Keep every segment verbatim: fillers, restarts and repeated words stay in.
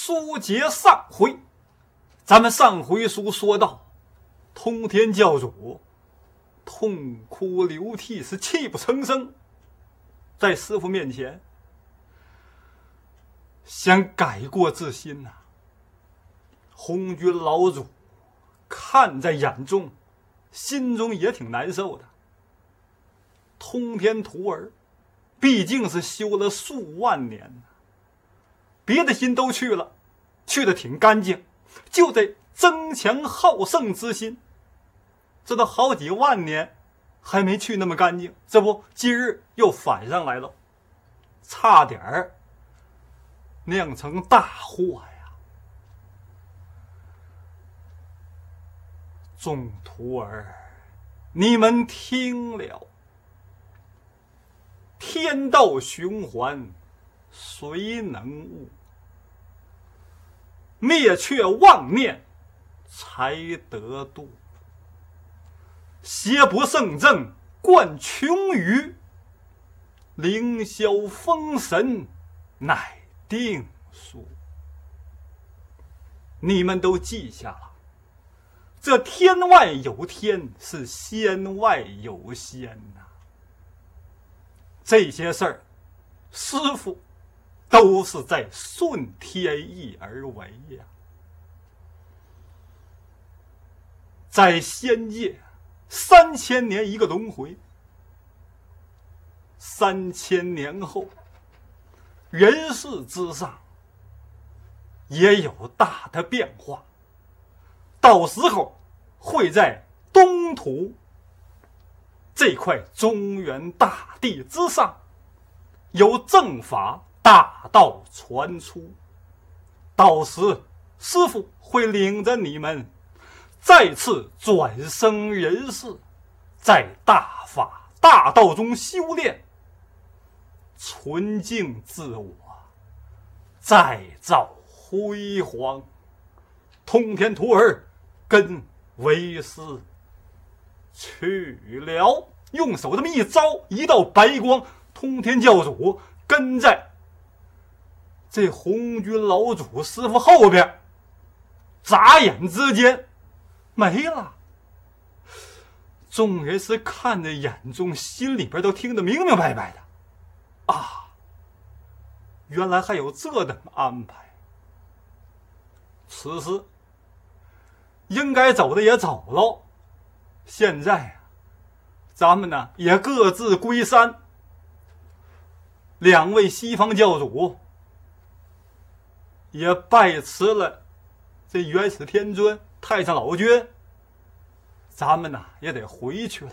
书接上回，咱们上回书说到，通天教主痛哭流涕，是泣不成声，在师父面前想改过自新呐、啊。红军老祖看在眼中，心中也挺难受的。通天徒儿毕竟是修了数万年，别的心都去了，去的挺干净，就得增强好胜之心。这都好几万年还没去那么干净，这不今日又反上来了，差点儿酿成大祸呀！众徒儿，你们听了，天道循环，谁能悟？灭却妄念，才得度。邪不胜正，贯穷余；凌霄封神，乃定数。你们都记下了，这天外有天，是仙外有仙呐、啊。这些事儿，师父都是在顺天意而为呀。在仙界，三千年一个轮回，三千年后，人世之上也有大的变化。到时候会在东土这块中原大地之上，有正法大道传出。到时师父会领着你们再次转生人世，在大法大道中修炼，纯净自我，再造辉煌。通天徒儿跟为师去了，用手这么一招，一道白光，通天教主跟在这红军老祖师傅后边，眨眼之间没了。众人是看在眼中，心里边都听得明明白白的啊，原来还有这等安排。此时应该走的也走了，现在啊，咱们呢也各自归山。两位西方教主也拜辞了这元始天尊、太上老君，咱们呢也得回去了。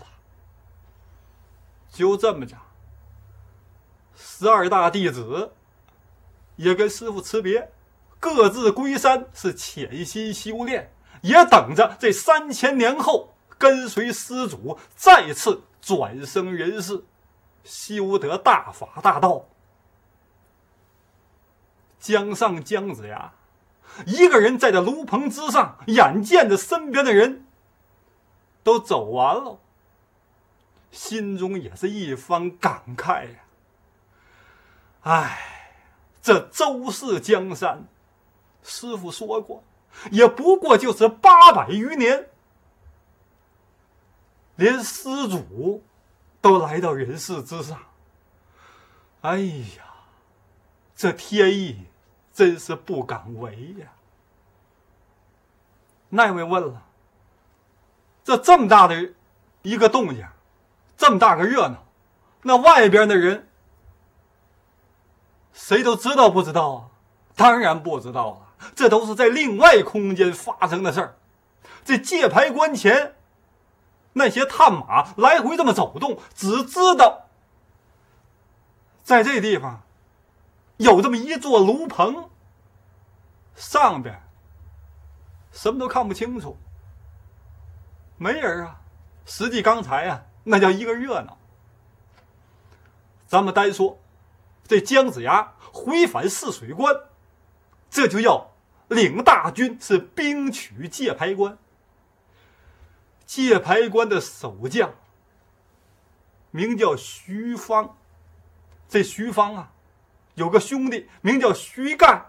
就这么着，十二大弟子也跟师父辞别，各自归山，是潜心修炼，也等着这三千年后跟随师祖再次转生人世，修得大法大道。江上姜子牙一个人在这炉棚之上，眼见着身边的人都走完了，心中也是一番感慨呀、啊。唉，这周氏江山，师父说过，也不过就是八百余年，连师祖都来到人世之上。哎呀，这天意真是不敢违呀！那位问了，这这么大的一个动静，这么大个热闹，那外边的人谁都知道不知道啊？当然不知道了，这都是在另外空间发生的事儿。这界牌关前那些探马来回这么走动，只知道在这地方有这么一座炉棚，上边什么都看不清楚，没人啊。实际刚才啊，那叫一个热闹。咱们单说这姜子牙回返泗水关，这就要领大军是兵取界牌关。界牌关的守将名叫徐方，这徐方啊有个兄弟名叫徐干，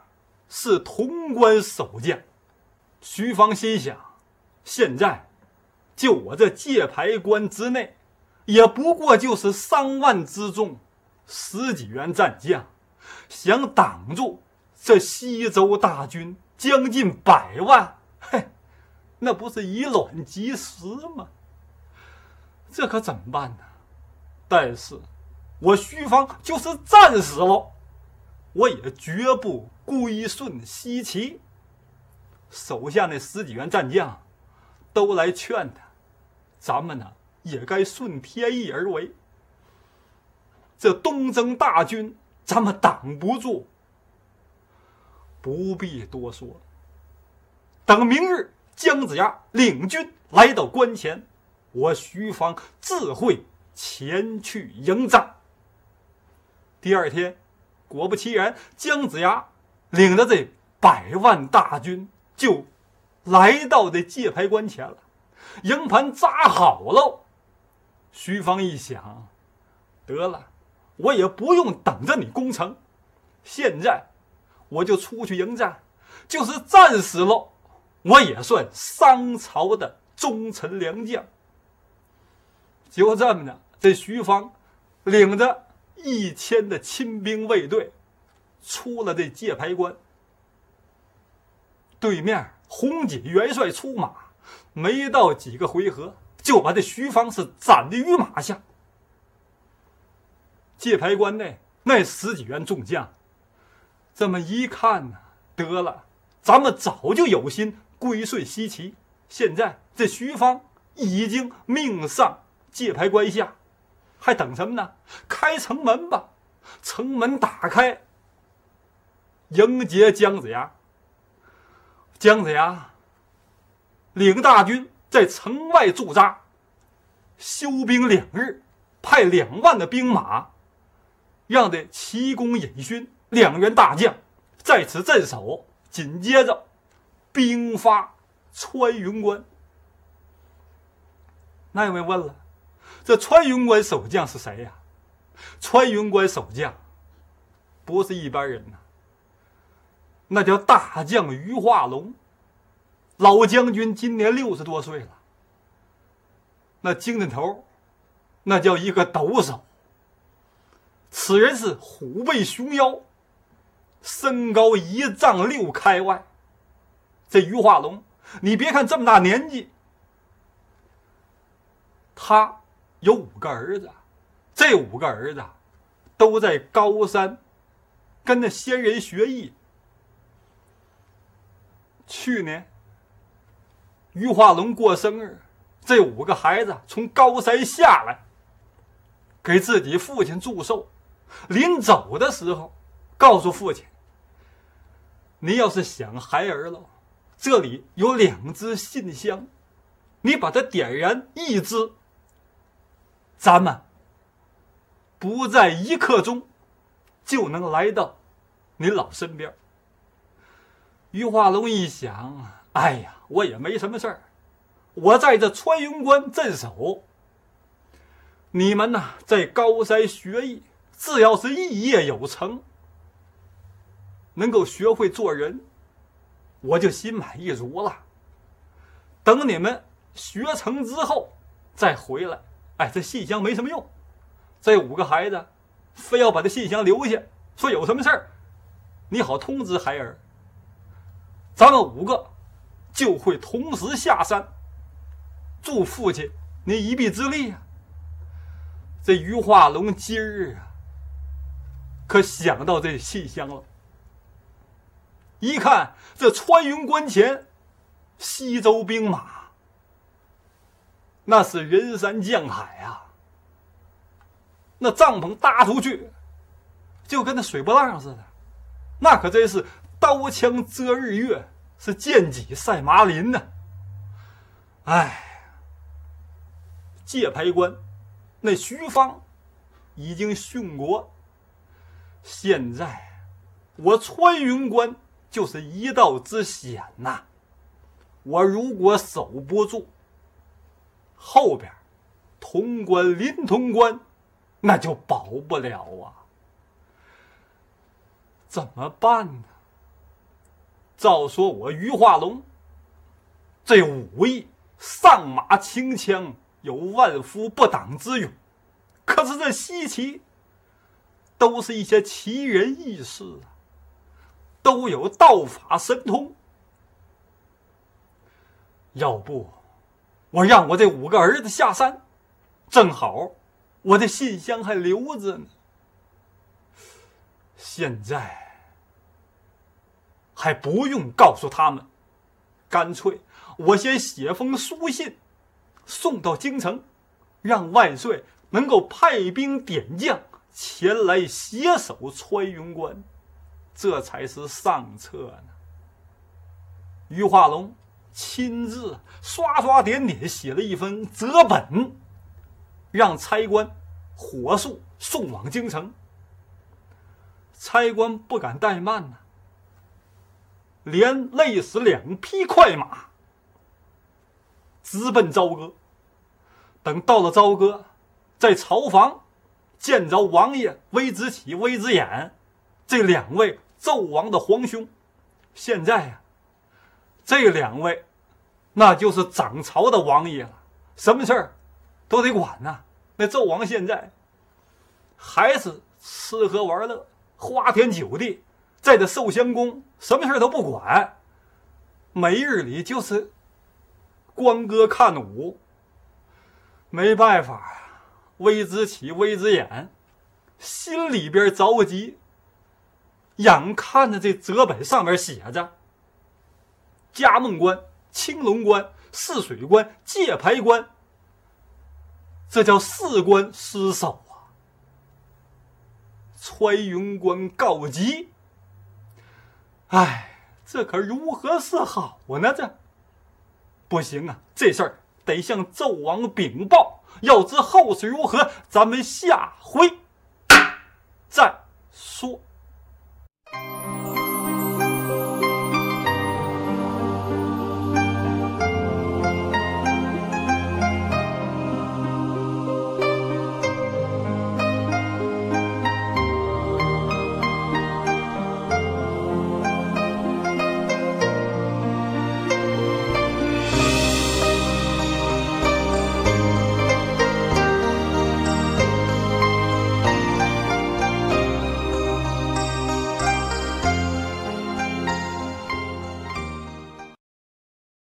是潼关守将。徐芳心想，现在就我这界牌关之内，也不过就是三万之众，十几员战将，想挡住这西周大军将近百万，嘿，那不是以卵击石吗？这可怎么办呢？但是我徐芳就是战死了，我也绝不归顺西岐。手下那十几员战将都来劝他，咱们呢也该顺天意而为。这东征大军咱们挡不住，不必多说，等明日姜子牙领军来到关前，我徐芳自会前去迎战。第二天，果不其然，姜子牙领着这百万大军就来到这界牌关前了，营盘扎好了。徐芳一想，得了，我也不用等着你攻城，现在我就出去迎战，就是战死了，我也算商朝的忠臣良将。就这么着，这徐芳领着一千的亲兵卫队出了这界牌关。对面洪锦元帅出马，没到几个回合，就把这徐芳是斩的于马下。界牌关内那十几员众将这么一看呢，得了，咱们早就有心归顺西岐，现在这徐芳已经命丧界牌关下，还等什么呢？开城门吧！城门打开，迎接姜子牙。姜子牙领大军在城外驻扎，休兵两日，派两万的兵马，让这齐公尹勋两员大将在此镇守。紧接着兵发穿云关。那有没有问了，这穿云关守将是谁呀？穿云关守将不是一般人呐，那叫大将于化龙。老将军今年六十多岁了，那精神头那叫一个抖擞。此人是虎背熊腰，身高一丈六开外。这于化龙，你别看这么大年纪，他有五个儿子，这五个儿子都在高山跟那仙人学艺。去年于化龙过生日，这五个孩子从高山下来，给自己父亲祝寿。临走的时候告诉父亲，你要是想孩儿了，这里有两支信香，你把它点燃一支，咱们不在一刻钟就能来到您老身边。于化龙一想，哎呀，我也没什么事儿，我在这穿云关镇守，你们呢在高山学艺，只要是艺业有成，能够学会做人，我就心满意足了。等你们学成之后再回来，哎，这信箱没什么用。这五个孩子非要把这信箱留下，说有什么事儿你好通知孩儿，咱们五个就会同时下山，助父亲您一臂之力啊。这于化龙今日啊，可想到这信箱了。一看这穿云关前西周兵马，那是人山将海啊，那帐篷搭出去就跟那水波浪似的，那可真是刀枪遮日月，是剑戟赛马林呢、啊。哎，界牌关那徐芳已经殉国，现在我穿云关就是一道之险呐、啊。我如果守不住，后边潼关临潼关那就保不了啊。怎么办呢？ 照说我于化龙这武艺上马轻枪，有万夫不挡之勇，可是这西岐都是一些奇人异士啊，都有道法神通。要不我让我这五个儿子下山，正好我的信箱还留着呢。现在还不用告诉他们，干脆我先写封书信送到京城，让万岁能够派兵点将前来携手穿云关，这才是上策呢。于化龙亲自刷刷点点写了一封折本，让差官火速送往京城。差官不敢怠慢呢、啊，连累死两匹快马，直奔朝歌。等到了朝歌，在朝房见着王爷微子启、微子衍这两位纣王的皇兄。现在啊，这两位那就是掌朝的王爷了，什么事儿都得管呐、啊。那纣王现在还是吃喝玩乐、花天酒地，在这寿襄宫什么事都不管，每日里就是观歌看舞。没办法啊，微子启、微子衍心里边着急，眼看着这折本上面写着嘉梦关、青龙关、泗水关、界牌关，这叫四关失守啊！穿云关告急，哎，这可如何是好呢？这不行啊，这事儿得向纣王禀报。要知后事如何，咱们下回再说。